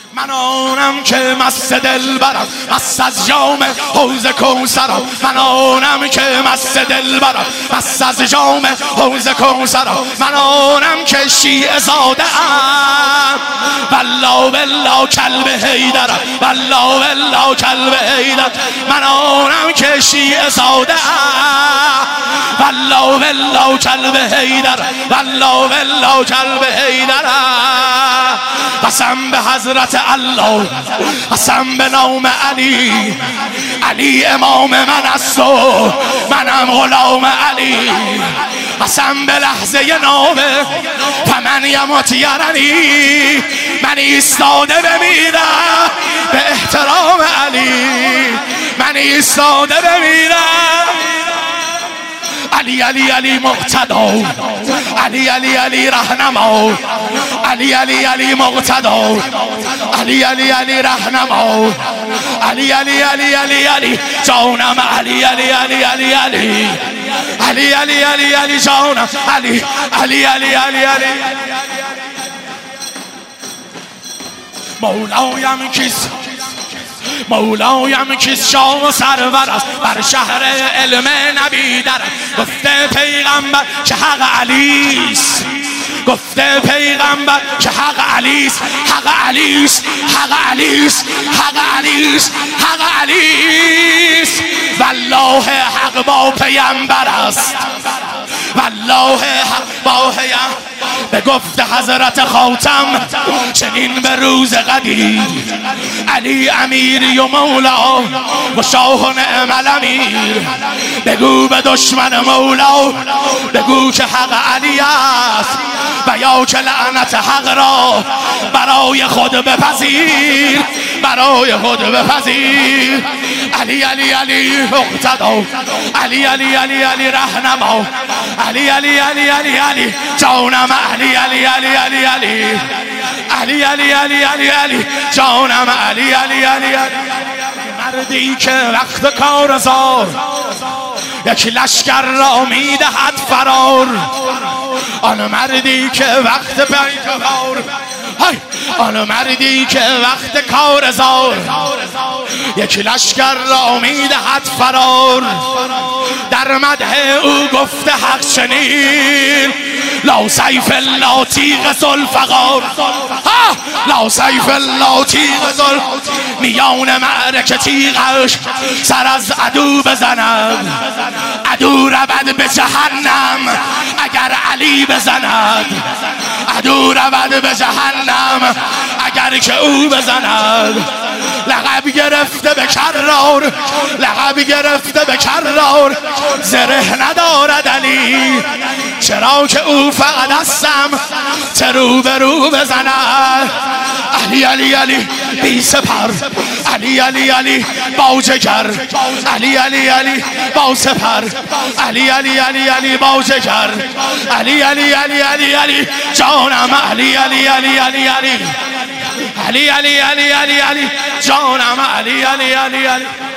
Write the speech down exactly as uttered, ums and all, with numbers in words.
من آنم که مست دل برم، مست از جام حوض کوثرم. من آنم که مست دل برم، مست از جام حوض کوثرم. من آنم که شیعه زاده ام، والله بالله کلب حیدرم، والله بالله کلب حیدر. من آنم که شیعه زاده ام، والله بالله کلب حیدر، والله بالله کلب حیدر. قسم به حضرت الله، قسم به نام علی، علی امام من است و منم غلام علی. قسم به لحظه نامه فمن یمت یرنی، من ایستاده بمیرم به احترام علی، من ایستاده بمیرم. علی علی علی مقتدا، علی علی علی رهنما، علی علی علی مقتدا، علی علی علی رهنما، علی علی علی علی علی جانم، علی علی علی علی علی علی علی علی علی جانم، علی علی علی علی علی مولایم کیست، مولایم کیست شاه و سرور است بر شهر علم نبی در. گفته پیغمبر که حق علیست، گفته پیغمبر که حق علیست، حق علیست، حق علیست، حق علیست، حق علیست. والله حق با پیغمبر است، والله حق با پیغمبر. به گفت حضرت خاتم چنین به روز قدیم، علی امیری و مولا و شاه و نعم الامیر. بگو به دشمن مولا، بگو که حق علی است و یا که لعنت حق را برای خود بپذیر، برای خود بپذیر. علی علی علی مقتدا، علی علی علی علی رهنما، علی علی علی علی علی جانم، علی علی علی علی علی علی علی علی علی علی جانم، علی علی علی علی. مردی که وقت کار زار یک لشکر را میدهد فرار، آن مردی که وقت پیکار، آن مردی که وقت کار زار یک لشکر را میدهد فرار. در مدح او گفته حق چنین، لا سیف الا تیغ ذوالفقار، لا سیف الا تیغ ذوالفقار. میان معرکه تیغش سر از عدو بزند، عدو رود به جهنم اگر علی بزند، عدو رود به جهنم اگر که او بزند. لقب گرفته به کرار، لقب گرفته به کرار، زره ندارد علی، چرا که او فقط هستم چه رو به رو بزند. علی علی علی بی سپر، علی علی علی با جگر، علی علی علی با سپر، علی علی علی علی با جگر، علی علی علی علی علی جانم، علی علی علی علی علی علی علی علی علی علی جانم، علی علی علی علی